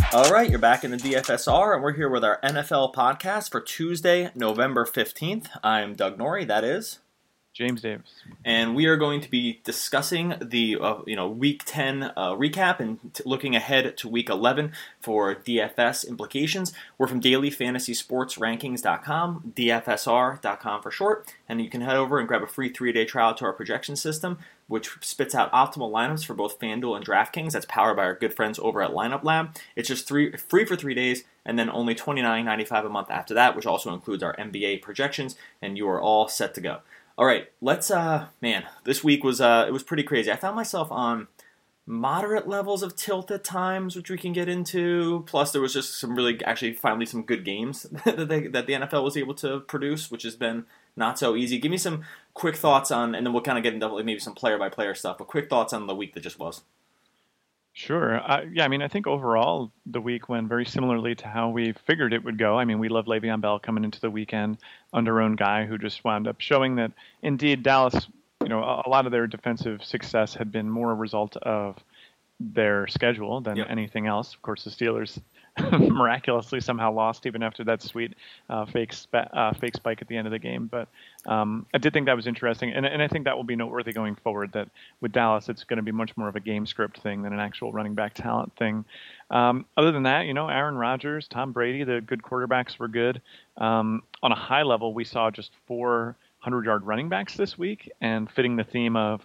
All right, you're back in the DFSR, and we're here with our NFL podcast for Tuesday, November 15th. I'm Doug Norrie, that is James Davis. And we are going to be discussing the Week 10 recap and looking ahead to Week 11 for DFS implications. We're from dailyfantasysportsrankings.com, DFSR.com for short, and you can head over and grab a free 3-day trial to our projection system, which spits out optimal lineups for both FanDuel and DraftKings. That's powered by our good friends over at Lineup Lab. It's just free for 3 days, and then only $29.95 a month after that, which also includes our NBA projections, and you are all set to go. All right, let's, this week was it was pretty crazy. I found myself on moderate levels of tilt at times, which we can get into. Plus, there was just finally some good games that the NFL was able to produce, which has been not so easy. Give me some quick thoughts on, and then we'll kind of get into maybe some player-by-player stuff, but quick thoughts on the week that just was. Sure. I think overall the week went very similarly to how we figured it would go. I mean, we love Le'Veon Bell coming into the weekend, under-owned guy who just wound up showing that, indeed, Dallas, a lot of their defensive success had been more a result of their schedule than anything else. Of course, the Steelers miraculously somehow lost even after that sweet fake spike at the end of the game. But I did think that was interesting, and I think that will be noteworthy going forward, that with Dallas it's going to be much more of a game script thing than an actual running back talent thing. Other than that, Aaron Rodgers, Tom Brady, the good quarterbacks were good. On a high level, we saw just 4 100-yard running backs this week, and fitting the theme of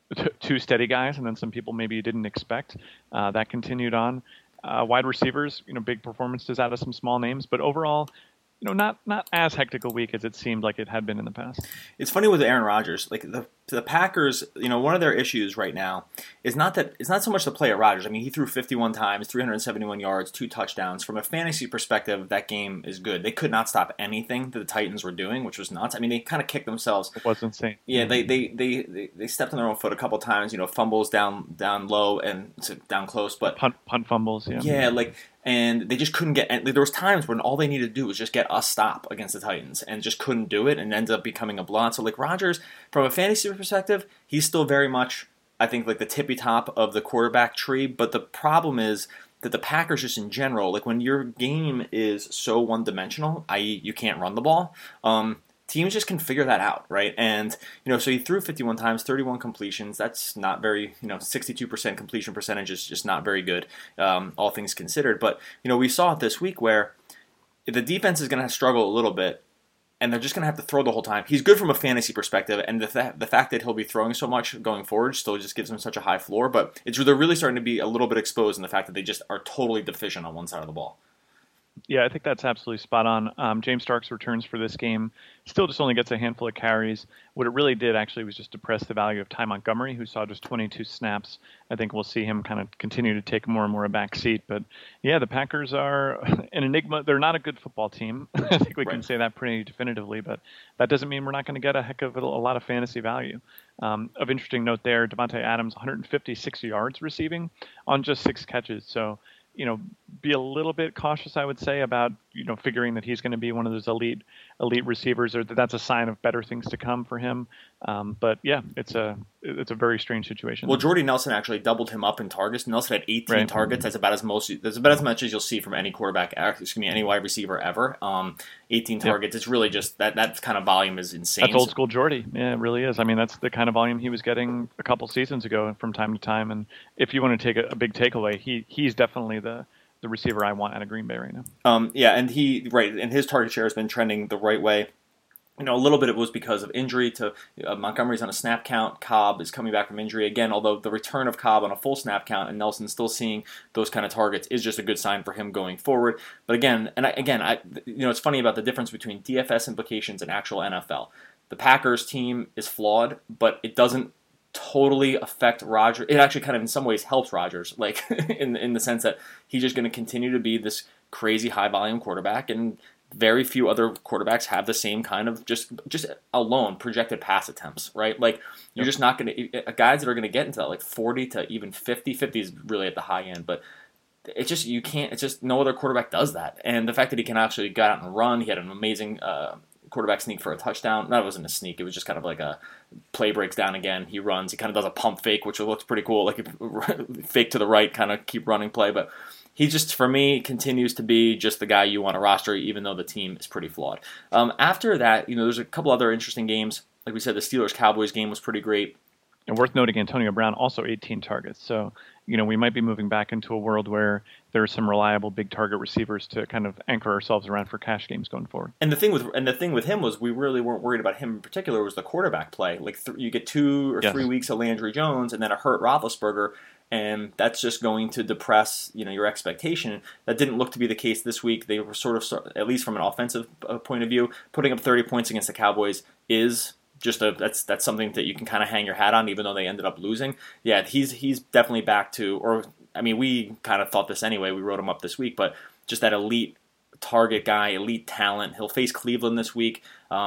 two steady guys and then some people maybe you didn't expect. That continued on. Wide receivers, big performances out of some small names, but overall, not as hectic a week as it seemed like it had been in the past. It's funny with Aaron Rodgers, like the Packers, one of their issues right now is not so much the play of Rodgers. I mean, he threw 51 times, 371 yards, 2 touchdowns. From a fantasy perspective, that game is good. They could not stop anything that the Titans were doing, which was nuts. I mean, they kind of kicked themselves. It was insane. Yeah, they stepped on their own foot a couple times. Fumbles down low and down close, but punt fumbles. Yeah, and they just couldn't get. And there was times when all they needed to do was just get a stop against the Titans, and just couldn't do it, and ended up becoming a blowout. So, Rodgers, from a fantasy perspective, he's still very much, I think, the tippy top of the quarterback tree. But the problem is that the Packers, just in general, when your game is so one-dimensional, i.e., you can't run the ball, teams just can figure that out, right? And, so he threw 51 times, 31 completions. That's not very, 62% completion percentage is just not very good, all things considered. But, we saw it this week where the defense is going to struggle a little bit, and they're just going to have to throw the whole time. He's good from a fantasy perspective, and the fact that he'll be throwing so much going forward still just gives him such a high floor. But they're really starting to be a little bit exposed in the fact that they just are totally deficient on one side of the ball. Yeah, I think that's absolutely spot on. James Starks returns for this game. Still just only gets a handful of carries. What it really did actually was just depress the value of Ty Montgomery, who saw just 22 snaps. I think we'll see him kind of continue to take more and more a back seat. But yeah, the Packers are an enigma. They're not a good football team. I think we can say that pretty definitively. But that doesn't mean we're not going to get a heck of a lot of fantasy value. Of interesting note there, Devontae Adams, 156 yards receiving on just 6 catches. So, be a little bit cautious, I would say, about, figuring that he's going to be one of those elite receivers, or that's a sign of better things to come for him. But yeah, it's a very strange situation. Well, Jordy Nelson actually doubled him up in targets. Nelson had 18 targets. That's about as much as you'll see from any quarterback, any wide receiver ever. 18 targets. It's really just that kind of volume is insane. That's old school Jordy. Yeah, it really is. I mean, that's the kind of volume he was getting a couple seasons ago from time to time. And if you want to take a big takeaway, he's definitely the receiver I want out of Green Bay right now. And and his target share has been trending the right way. A little bit it was because of injury to Montgomery's on a snap count. Cobb is coming back from injury again, although the return of Cobb on a full snap count and Nelson still seeing those kind of targets is just a good sign for him going forward. But again, it's funny about the difference between DFS implications and actual NFL. The Packers team is flawed, but it doesn't totally affect Rodgers. It actually kind of in some ways helps Rodgers, in the sense that he's just going to continue to be this crazy high volume quarterback, and very few other quarterbacks have the same kind of just alone projected pass attempts, right? You're just not going to guys that are going to get into that 40 to even 50. 50 is really at the high end, but it's just you can't. It's just no other quarterback does that, and the fact that he can actually go out and run, he had an amazing quarterback sneak for a touchdown. That wasn't a sneak. It was just kind of like a play breaks down again. He runs. He kind of does a pump fake, which looks pretty cool, like a fake to the right, kind of keep running play, but. he just, for me, continues to be just the guy you want to roster, even though the team is pretty flawed. After that, there's a couple other interesting games. Like we said, the Steelers-Cowboys game was pretty great. And worth noting, Antonio Brown also 18 targets. So, we might be moving back into a world where there are some reliable big target receivers to kind of anchor ourselves around for cash games going forward. And the thing with him was we really weren't worried about him in particular. Was the quarterback play? Like you get 2 or 3 weeks of Landry Jones and then a hurt Roethlisberger, and that's just going to depress your expectation. That didn't look to be the case this week. They were sort of, at least from an offensive point of view, putting up 30 points against the Cowboys is just that's something that you can kind of hang your hat on, even though they ended up losing. Yeah, he's definitely back to, or I mean, we kind of thought this anyway. We wrote him up this week, but just that elite target guy, elite talent. He'll face Cleveland this week.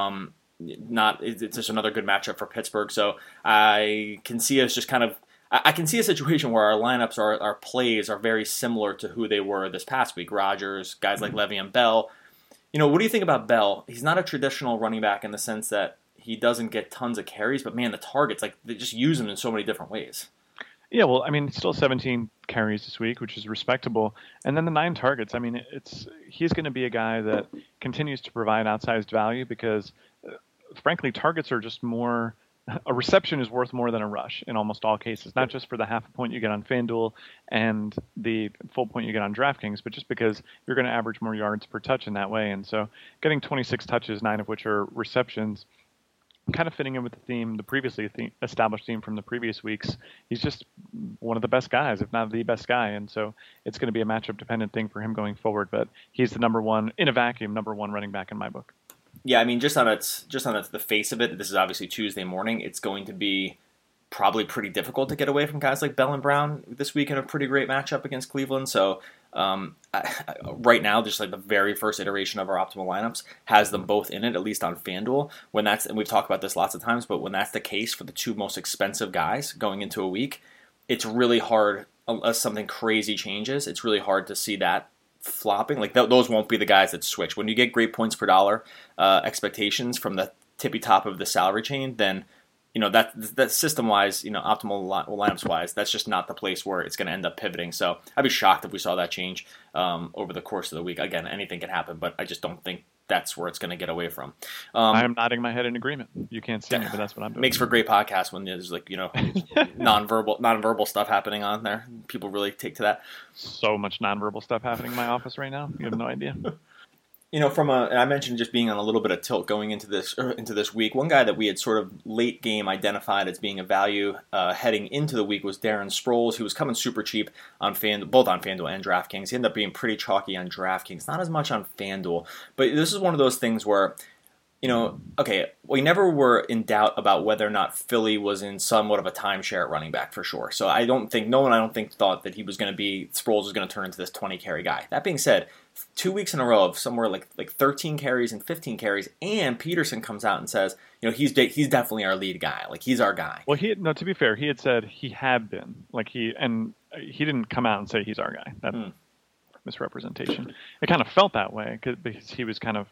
It's just another good matchup for Pittsburgh. So I can see us just kind of. I can see a situation where our lineups, our plays are very similar to who they were this past week. Rodgers, guys like Le'Veon Bell. What do you think about Bell? He's not a traditional running back in the sense that he doesn't get tons of carries, but man, the targets, like they just use him in so many different ways. Yeah, well, I mean, still 17 carries this week, which is respectable. And then the 9 targets. I mean, he's going to be a guy that continues to provide outsized value because, frankly, targets are just more. A reception is worth more than a rush in almost all cases, not just for the half a point you get on FanDuel and the full point you get on DraftKings, but just because you're going to average more yards per touch in that way. And so getting 26 touches, 9 of which are receptions, kind of fitting in with the theme, the previously established theme from the previous weeks. He's just one of the best guys, if not the best guy. And so it's going to be a matchup dependent thing for him going forward. But he's the number one running back in my book. Yeah, I mean, just on the face of it, this is obviously Tuesday morning. It's going to be probably pretty difficult to get away from guys like Bell and Brown this week in a pretty great matchup against Cleveland. So right now, just like the very first iteration of our optimal lineups has them both in it, at least on FanDuel. And we've talked about this lots of times, but when that's the case for the 2 most expensive guys going into a week, it's really hard, unless something crazy changes, it's really hard to see that flopping. Like those won't be the guys that switch. When you get great points per dollar expectations from the tippy top of the salary chain, then that system wise, optimal lineups wise, that's just not the place where it's going to end up pivoting. So I'd be shocked if we saw that change over the course of the week. Again, anything can happen, but I just don't think that's where it's going to get away from. I am nodding my head in agreement. You can't see me, but that's what I'm doing. Makes for a great podcast when there's like nonverbal stuff happening on there. People really take to that. So much nonverbal stuff happening in my office right now. You have no idea. And I mentioned just being on a little bit of tilt going into this week. One guy that we had sort of late game identified as being a value heading into the week was Darren Sproles, who was coming super cheap on both on FanDuel and DraftKings. He ended up being pretty chalky on DraftKings, not as much on FanDuel. But this is one of those things where, we never were in doubt about whether or not Philly was in somewhat of a timeshare at running back for sure. So I don't think thought that Sproles was going to turn into this 20 carry guy. That being said, 2 weeks in a row of somewhere like 13 carries and 15 carries, and Peterson comes out and says, he's definitely our lead guy. Like he's our guy. Well, to be fair, he had said he had been he didn't come out and say he's our guy. That's misrepresentation. It kind of felt that way because he was kind of,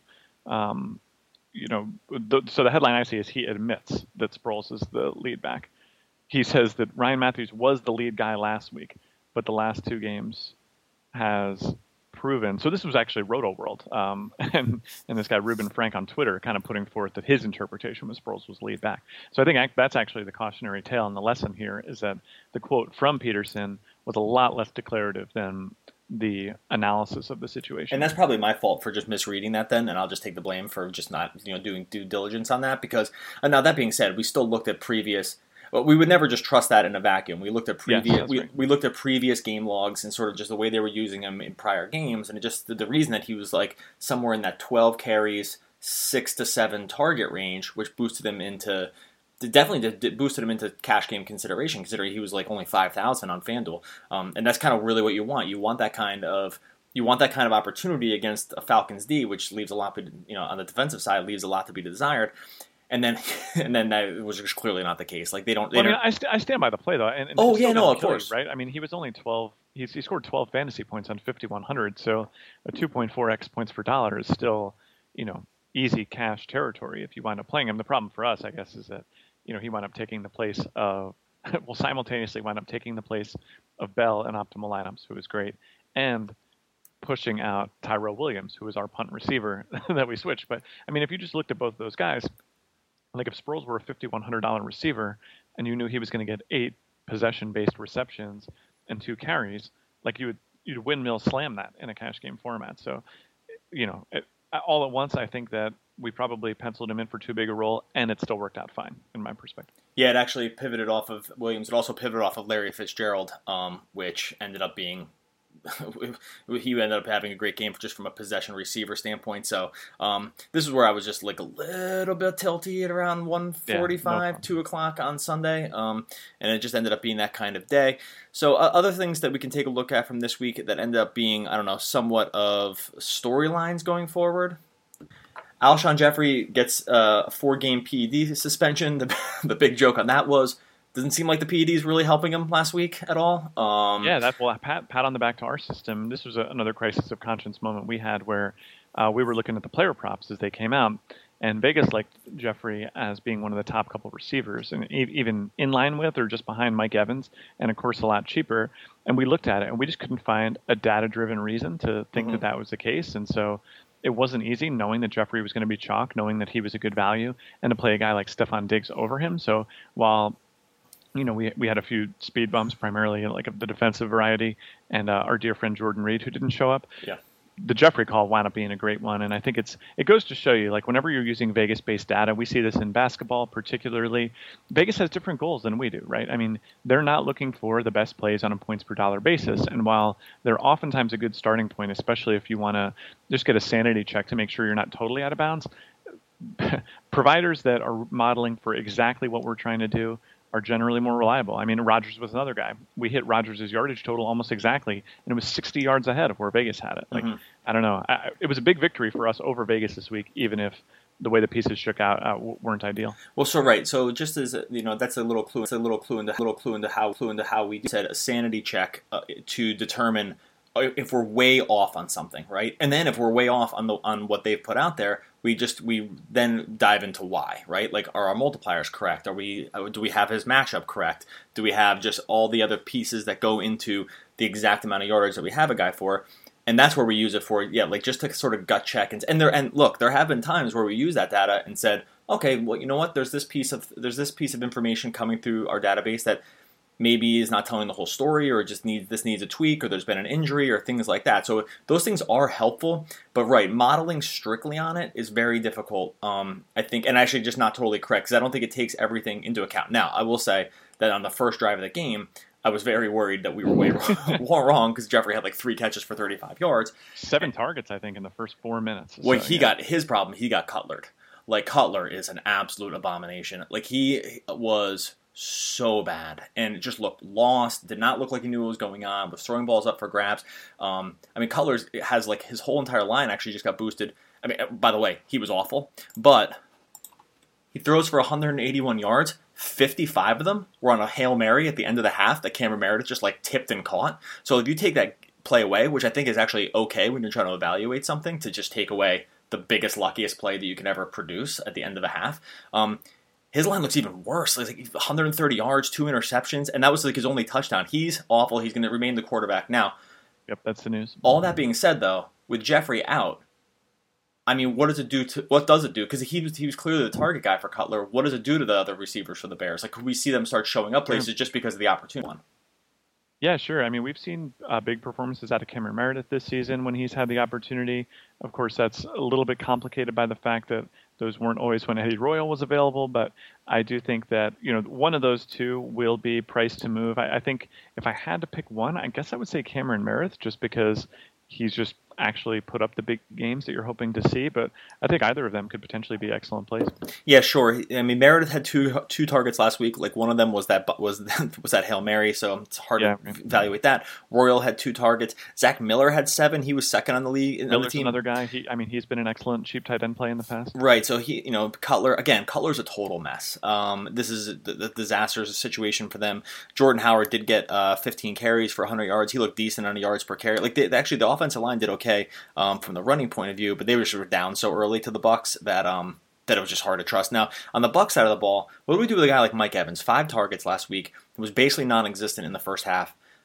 so the headline I see is he admits that Sproles is the lead back. He says that Ryan Matthews was the lead guy last week, but the last 2 games has proven. So this was actually Roto World, and this guy Ruben Frank on Twitter kind of putting forth that his interpretation was Sproles was lead back. So I think that's actually the cautionary tale, and the lesson here is that the quote from Peterson was a lot less declarative than the analysis of the situation. And that's probably my fault for just misreading that then, and I'll just take the blame for just not doing due diligence on that, because now that being said, we still looked at previous. Well, we would never just trust that in a vacuum. We looked at previous we looked at previous game logs and sort of just the way they were using him in prior games, and it just the reason that he was like somewhere in that 12 carries, 6 to 7 target range, which boosted him into boosted him into cash game consideration, considering he was like only 5,000 on FanDuel, and that's kind of really what you want. You want that kind of opportunity against a Falcons D, which leaves a lot, on the defensive side, leaves a lot to be desired. And then that was just clearly not the case. Like I stand by the play though. And of course, right? I mean, he was only 12. He scored 12 fantasy points on 5,100. So a 2.4x points per dollar is still, easy cash territory if you wind up playing him. The problem for us, I guess, is that he wound up taking the place of simultaneously wound up taking the place of Bell in optimal lineups, who was great, and pushing out Tyrell Williams, who is our punt receiver that we switched. But I mean, if you just looked at both of those guys, like if Sproles were a $5,100 receiver and you knew he was going to get 8 possession-based receptions and 2 carries, like you'd windmill slam that in a cash game format. So, all at once, I think that we probably penciled him in for too big a role, and it still worked out fine in my perspective. Yeah, it actually pivoted off of Williams. It also pivoted off of Larry Fitzgerald, which ended up being he ended up having a great game just from a possession receiver standpoint. So this is where I was just like a little bit tilty at around 1:45, 2 o'clock on Sunday, and it just ended up being that kind of day. So other things that we can take a look at from this week that ended up being, I don't know, somewhat of storylines going forward. Alshon Jeffrey gets a 4-game PED suspension. The big joke on that was, doesn't seem like the PED is really helping him last week at all. Pat on the back to our system. This was another crisis of conscience moment we had where we were looking at the player props as they came out, and Vegas liked Jeffrey as being one of the top couple receivers, and even in line with or just behind Mike Evans, and of course a lot cheaper. And we looked at it, and we just couldn't find a data-driven reason to think that was the case, and so it wasn't easy knowing that Jeffrey was going to be chalk, knowing that he was a good value, and to play a guy like Stephon Diggs over him. So while we had a few speed bumps, primarily like of the defensive variety, and our dear friend Jordan Reed, who didn't show up. Yeah. The Jeffrey call wound up being a great one, and I think it goes to show you, like, whenever you're using Vegas-based data, we see this in basketball particularly. Vegas has different goals than we do, right? I mean, they're not looking for the best plays on a points per dollar basis, and while they're oftentimes a good starting point, especially if you want to just get a sanity check to make sure you're not totally out of bounds, providers that are modeling for exactly what we're trying to do are generally more reliable. I mean, Rodgers was another guy. We hit Rodgers' yardage total almost exactly, and it was 60 yards ahead of where Vegas had it. Like, I don't know. It was a big victory for us over Vegas this week, even if the way the pieces shook out weren't ideal. Well, so just as that's a little clue. It's a little clue into how we said a sanity check to determine if we're way off on something, right? And then if we're way off on what they've put out there, we then dive into why, right? Like, are our multipliers correct? Do we have his matchup correct? Do we have just all the other pieces that go into the exact amount of yardage that we have a guy for? And that's where we use it for, like just to sort of gut check. And look, there have been times where we use that data and said, okay, well, you know what? There's this piece of information coming through our database that maybe is not telling the whole story, or just needs a tweak, or there's been an injury, or things like that. So those things are helpful, but modeling strictly on it is very difficult, I think, and actually just not totally correct, because I don't think it takes everything into account. Now, I will say that on the first drive of the game, I was very worried that we were way wrong, because Jeffrey had like 3 catches for 35 yards. 7 targets, I think, in the first 4 minutes. Well, got his problem. He got Cutlered. Like, Cutler is an absolute abomination. Like, he was so bad, and it just looked lost, did not look like he knew what was going on, was throwing balls up for grabs. I mean, Cutler has, like, his whole entire line actually just got boosted. I mean, by the way, he was awful, but he throws for 181 yards. 55 of them were on a Hail Mary at the end of the half that Cameron Meredith just, like, tipped and caught. So if you take that play away, which I think is actually okay when you're trying to evaluate something, to just take away the biggest, luckiest play that you can ever produce at the end of a half, his line looks even worse. It's like 130 yards, 2 interceptions, and that was like his only touchdown. He's awful. He's going to remain the quarterback now. Yep, that's the news. All that being said, though, with Jeffrey out, I mean, what does it do? Because he was clearly the target guy for Cutler. What does it do to the other receivers for the Bears? Like, could we see them start showing up places just because of the opportunity one? Yeah, sure. I mean, we've seen big performances out of Cameron Meredith this season when he's had the opportunity. Of course, that's a little bit complicated by the fact that those weren't always when Eddie Royal was available, but I do think that, one of those two will be priced to move. I think if I had to pick one, I guess I would say Cameron Meredith, just because he's just actually put up the big games that you're hoping to see, but I think either of them could potentially be excellent plays. Yeah, sure. I mean, Meredith had two targets last week. Like, one of them was that Hail Mary, so it's hard to evaluate that. Royal had 2 targets. Zach Miller had 7. He was second on the league. Miller's another guy. He's been an excellent cheap tight end play in the past. Right. So Cutler's a total mess. This is the disastrous situation for them. Jordan Howard did get 15 carries for 100 yards. He looked decent on yards per carry. Like, actually, the offensive line did okay from the running point of view, but they were down so early to the Bucs that it was just hard to trust. Now, on the Bucs side of the ball, what do we do with a guy like Mike Evans? 5 targets last week. It was basically non-existent in the first half.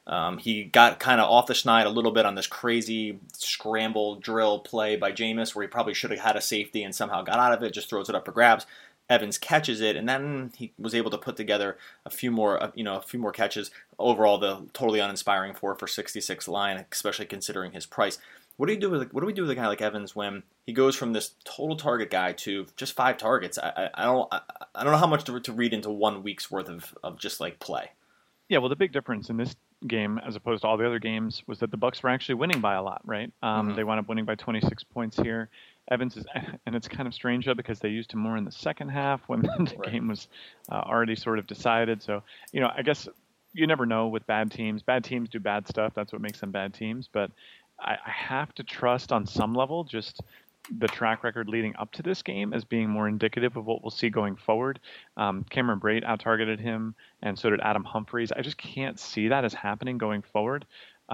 He got kind of off the schneid a little bit on this crazy scramble drill play by Jameis, where he probably should have had a safety and somehow got out of it, just throws it up for grabs. Evans catches it, and then he was able to put together a few more catches. Overall, the totally uninspiring 4 for 66 line, especially considering his price. What do we do with a guy like Evans when he goes from this total target guy to just 5 targets? I don't know how much to read into 1 week's worth of just like play. Yeah, well, the big difference in this game as opposed to all the other games was that the Bucs were actually winning by a lot, right? They wound up winning by 26 points here. Evans is, and it's kind of strange though because they used him more in the second half when the game was already sort of decided. So, I guess you never know with bad teams. Bad teams do bad stuff. That's what makes them bad teams. But I have to trust on some level just the track record leading up to this game as being more indicative of what we'll see going forward. Cameron Brate out-targeted him, and so did Adam Humphries. I just can't see that as happening going forward.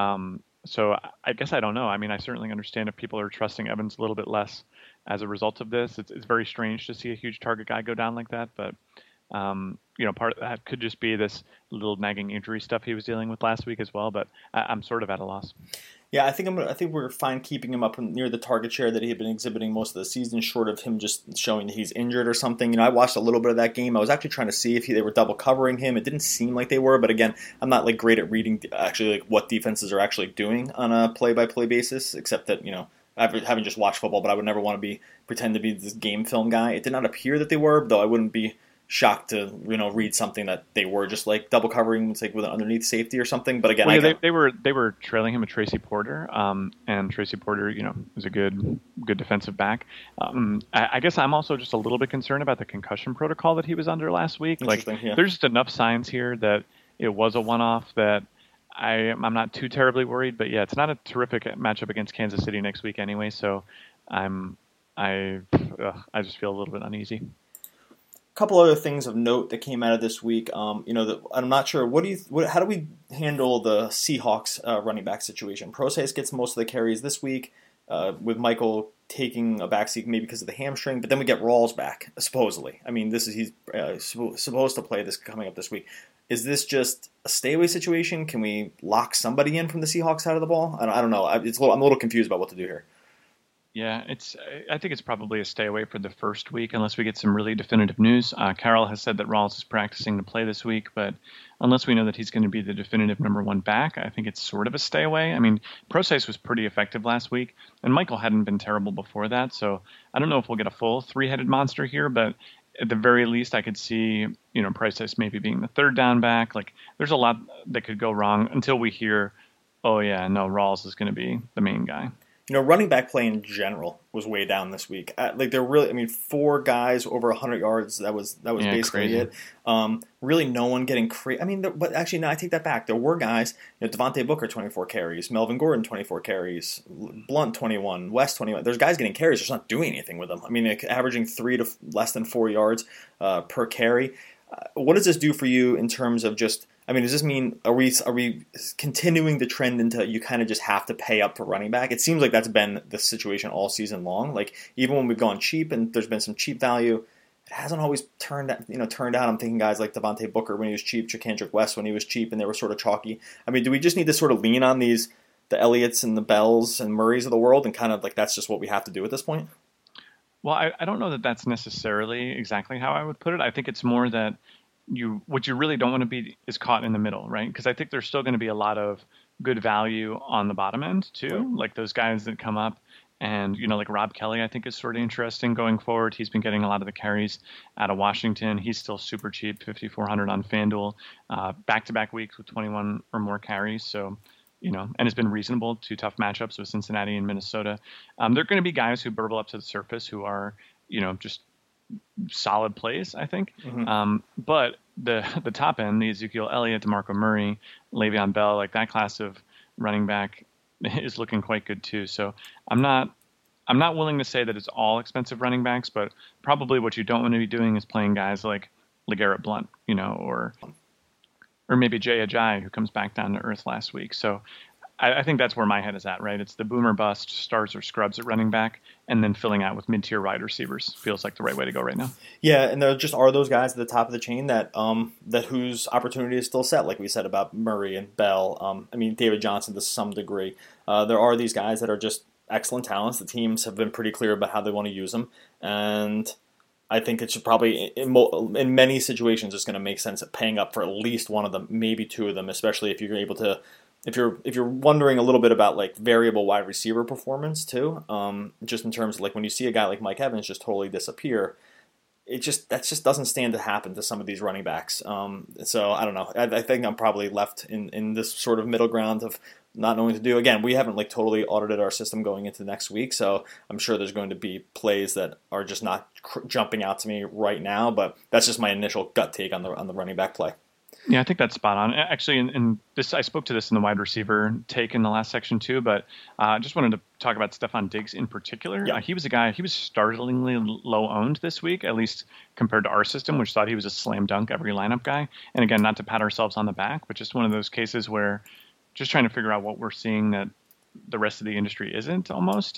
So I guess I don't know. I mean, I certainly understand if people are trusting Evans a little bit less as a result of this. It's very strange to see a huge target guy go down like that, but part of that could just be this little nagging injury stuff he was dealing with last week as well. But I'm sort of at a loss. Yeah, I think we're fine keeping him up near the target share that he had been exhibiting most of the season, short of him just showing that he's injured or something. I watched a little bit of that game. I was actually trying to see if they were double covering him. It didn't seem like they were, but again, I'm not like great at reading actually like what defenses are actually doing on a play-by-play basis, except that having just watched football, but I would never want to pretend to be this game film guy. It did not appear that they were, though I wouldn't be shocked to read something that they were just like double covering, like with an underneath safety or something. But again, they were trailing him with Tracy Porter, and Tracy Porter, was a good defensive back. I guess I'm also just a little bit concerned about the concussion protocol that he was under last week. Like, there's just enough signs here that it was a one-off that I'm not too terribly worried. But yeah, it's not a terrific matchup against Kansas City next week anyway. So I just feel a little bit uneasy. Couple other things of note that came out of this week. I'm not sure. How do we handle the Seahawks running back situation? Process gets most of the carries this week, with Michael taking a backseat maybe because of the hamstring, but then we get Rawls back supposedly. I mean, he's supposed to play this coming up this week. Is this just a stay away situation? Can we lock somebody in from the Seahawks side of the ball? I don't know. I'm a little confused about what to do here. Yeah, I think it's probably a stay away for the first week unless we get some really definitive news. Carroll has said that Rawls is practicing to play this week, but unless we know that he's going to be the definitive number one back, I think it's sort of a stay away. I mean, Process was pretty effective last week, and Michael hadn't been terrible before that, so I don't know if we'll get a full three-headed monster here, but at the very least I could see, Process maybe being the third down back. Like, there's a lot that could go wrong until we hear, oh yeah, no, Rawls is going to be the main guy. Running back play in general was way down this week. They're really, 4 guys over 100 yards. That was basically crazy. it. Really, no one getting crazy. But actually, no, I take that back. There were guys. Devontae Booker 24 carries, Melvin Gordon 24 carries, Blunt 21, West 21. There's guys getting carries, just not doing anything with them. Averaging 3 to less than 4 yards per carry. What does this do for you in terms of just? Does this mean are we continuing the trend into you kind of just have to pay up for running back? It seems like that's been the situation all season long. Like, even when we've gone cheap and there's been some cheap value, it hasn't always turned out. I'm thinking guys like Devontae Booker when he was cheap, Jacandrick West when he was cheap, and they were sort of chalky. Do we just need to sort of lean on the Elliots and the Bells and Murrays of the world and kind of like that's just what we have to do at this point? Well, I don't know that that's necessarily exactly how I would put it. I think it's more that what you really don't want to be is caught in the middle, right? Because I think there's still going to be a lot of good value on the bottom end too, right. Like those guys that come up and, like Rob Kelly, I think is sort of interesting going forward. He's been getting a lot of the carries out of Washington. He's still super cheap, 5,400 on FanDuel, back-to-back weeks with 21 or more carries. So, and it's been reasonable to tough matchups with Cincinnati and Minnesota. There are going to be guys who burble up to the surface who are, just solid plays, I think. Mm-hmm. But the top end, the Ezekiel Elliott, DeMarco Murray, Le'Veon Bell, like that class of running back is looking quite good too. So I'm not willing to say that it's all expensive running backs, but probably what you don't want to be doing is playing guys like LeGarrette Blount, or maybe Jay Ajayi, who comes back down to earth last week. So I think that's where my head is at, right? It's the boomer bust, stars or scrubs at running back, and then filling out with mid-tier wide receivers feels like the right way to go right now. Yeah, and there just are those guys at the top of the chain that whose opportunity is still set, like we said about Murray and Bell. I mean, David Johnson to some degree. There are these guys that are just excellent talents. The teams have been pretty clear about how they want to use them, and I think it should probably, in many situations, it's going to make sense at paying up for at least one of them, maybe two of them, especially if you're able to. If you're wondering a little bit about like variable wide receiver performance too, just in terms of like when you see a guy like Mike Evans just totally disappear, that just doesn't stand to happen to some of these running backs. So I don't know. I think I'm probably left in this sort of middle ground of not knowing what to do. Again, we haven't like totally audited our system going into next week, so I'm sure there's going to be plays that are just not jumping out to me right now. But that's just my initial gut take on the running back play. Yeah, I think that's spot on. Actually, in this, I spoke to this in the wide receiver take in the last section too, but I just wanted to talk about Stefon Diggs in particular. Yeah. He was a guy, he was startlingly low owned this week, at least compared to our system, which thought he was a slam dunk every lineup guy. And again, not to pat ourselves on the back, but just one of those cases where just trying to figure out what we're seeing that the rest of the industry isn't almost.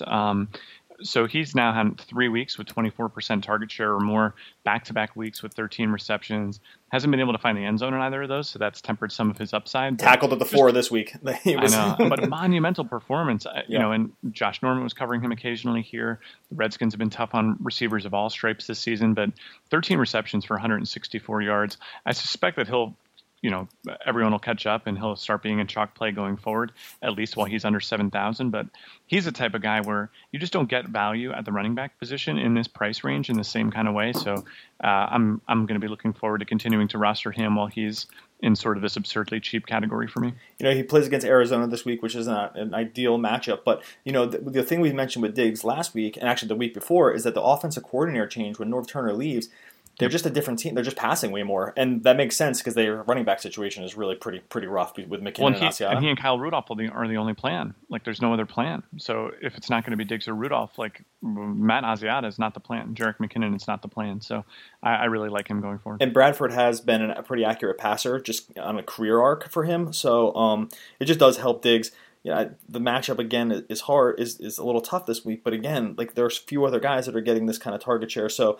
So he's now had 3 weeks with 24% target share or more, back-to-back weeks with 13 receptions. Hasn't been able to find the end zone in either of those, so that's tempered some of his upside. Tackled at the 4 this week. I know, but a monumental performance. You know, and Josh Norman was covering him occasionally here. The Redskins have been tough on receivers of all stripes this season, but 13 receptions for 164 yards. I suspect that everyone will catch up and he'll start being a chalk play going forward, at least while he's under 7,000. But he's the type of guy where you just don't get value at the running back position in this price range in the same kind of way. So I'm going to be looking forward to continuing to roster him while he's in sort of this absurdly cheap category for me. You know, he plays against Arizona this week, which is not an ideal matchup. But, you know, the thing we mentioned with Diggs last week, and actually the week before, is that the offensive coordinator change when Norv Turner leaves. They're just a different team. They're just passing way more, and that makes sense because their running back situation is really pretty rough with McKinnon and Asiata. And he and Kyle Rudolph are the only plan. Like, there's no other plan. So if it's not going to be Diggs or Rudolph, like Matt Asiata is not the plan. Jerick McKinnon is not the plan. So I really like him going forward. And Bradford has been a pretty accurate passer just on a career arc for him. So it just does help Diggs. Yeah, the matchup again is hard, is a little tough this week. But again, like there's few other guys that are getting this kind of target share. So,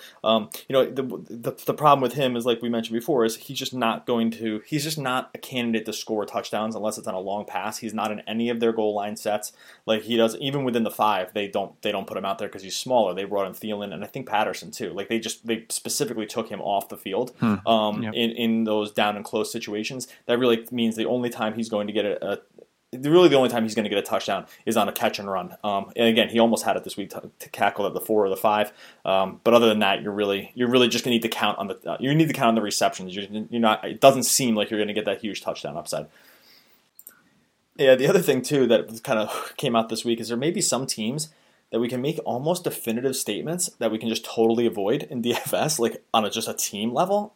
the problem with him is like we mentioned before is he's just not a candidate to score touchdowns unless it's on a long pass. He's not in any of their goal line sets. Like he does even within the 5, they don't put him out there because he's smaller. They brought in Thielen and I think Patterson too. Like they specifically took him off the field in those down and close situations. That really means the only time he's going to get the only time he's going to get a touchdown is on a catch and run. And again, he almost had it this week to tackle at the 4 or the 5. But other than that, you're really just going to need to count on the receptions. You're not. It doesn't seem like you're going to get that huge touchdown upside. Yeah, the other thing too that kind of came out this week is there may be some teams that we can make almost definitive statements that we can just totally avoid in DFS, like on just a team level.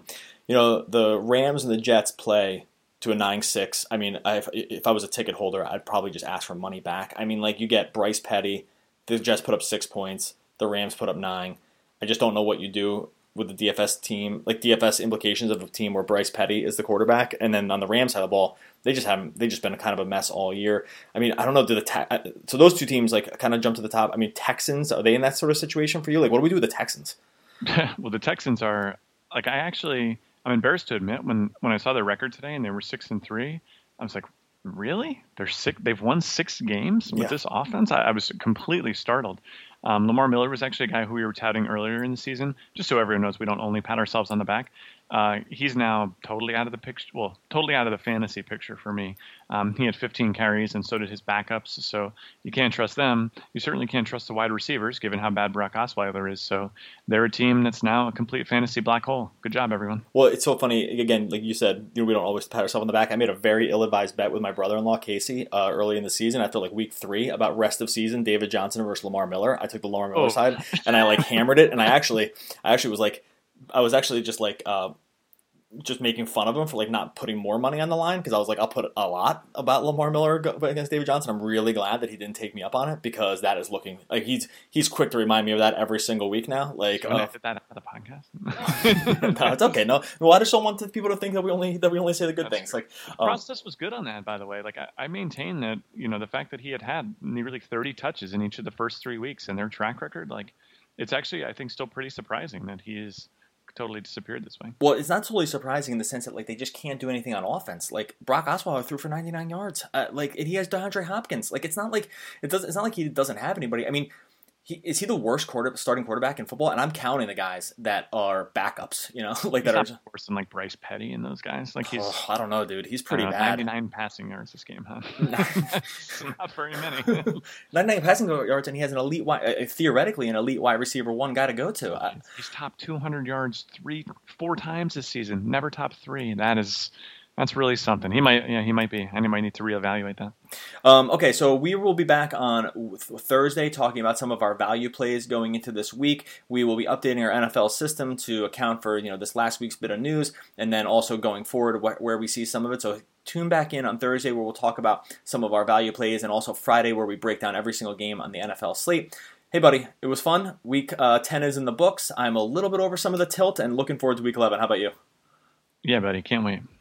The Rams and the Jets play to a 9-6. I mean, if I was a ticket holder, I'd probably just ask for money back. I mean, like you get Bryce Petty, the Jets put up 6 points, the Rams put up 9. I just don't know what you do with the DFS team, like DFS implications of a team where Bryce Petty is the quarterback, and then on the Rams side of the ball, they just been kind of a mess all year. I mean, I don't know. So those two teams like kind of jump to the top. I mean, Texans, are they in that sort of situation for you? Like, what do we do with the Texans? Well, the Texans are like I'm embarrassed to admit when I saw their record today and they were 6-3, I was like, really? They've won 6 games with this offense? I was completely startled. Lamar Miller was actually a guy who we were touting earlier in the season, just so everyone knows we don't only pat ourselves on the back. He's now totally out of the picture. Well, totally out of the fantasy picture for me. He had 15 carries, and so did his backups. So you can't trust them. You certainly can't trust the wide receivers, given how bad Brock Osweiler is. So they're a team that's now a complete fantasy black hole. Good job, everyone. Well, it's so funny. Again, like you said, we don't always pat ourselves on the back. I made a very ill-advised bet with my brother-in-law Casey early in the season after like week 3 about rest of season David Johnson versus Lamar Miller. I took the Lamar Miller side, and I like hammered it. And I actually was like, I was actually just like. just making fun of him for like not putting more money on the line because I was like, I'll put a lot about Lamar Miller against David Johnson. I'm really glad that he didn't take me up on it because that is looking like he's quick to remind me of that every single week now. Like, I did that out of the podcast. No, it's okay. No, I just don't want people to think that we only say the good That's things. true. Like, The process was good on that, by the way. Like I maintain that the fact that he had nearly 30 touches in each of the first 3 weeks and their track record, like it's actually I think still pretty surprising that he is totally disappeared this way. Well, it's not totally surprising in the sense that like they just can't do anything on offense. Like Brock Osweiler threw for 99 yards. And he has DeAndre Hopkins. Like it's not like it's not like he doesn't have anybody. I mean, is he the worst starting quarterback in football? And I'm counting the guys that are backups. Like He's that not are worse than like Bryce Petty and those guys. Like he's I don't know, dude. He's pretty bad. 99 passing yards this game, huh? Not very many. 99 passing yards, and he has an elite theoretically an elite wide receiver one guy to go to. He's top 200 yards 4 times this season. Never top 3. That's really something. He might be, and he might need to reevaluate that. Okay, so we will be back on Thursday talking about some of our value plays going into this week. We will be updating our NFL system to account for this last week's bit of news, and then also going forward where we see some of it. So tune back in on Thursday where we'll talk about some of our value plays, and also Friday where we break down every single game on the NFL slate. Hey, buddy, it was fun. Week 10 is in the books. I'm a little bit over some of the tilt and looking forward to Week 11. How about you? Yeah, buddy, can't wait.